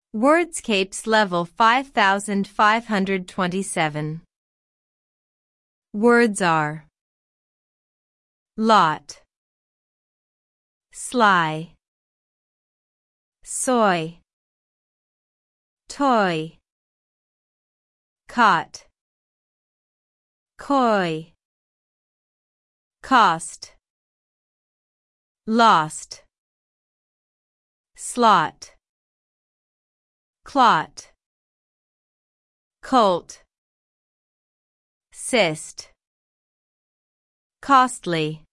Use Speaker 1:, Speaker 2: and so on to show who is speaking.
Speaker 1: Wordscapes level 5527. Words are lot, sly, soy, toy, caught, coy, cost, lost, slot, clot, colt, cyst, costly.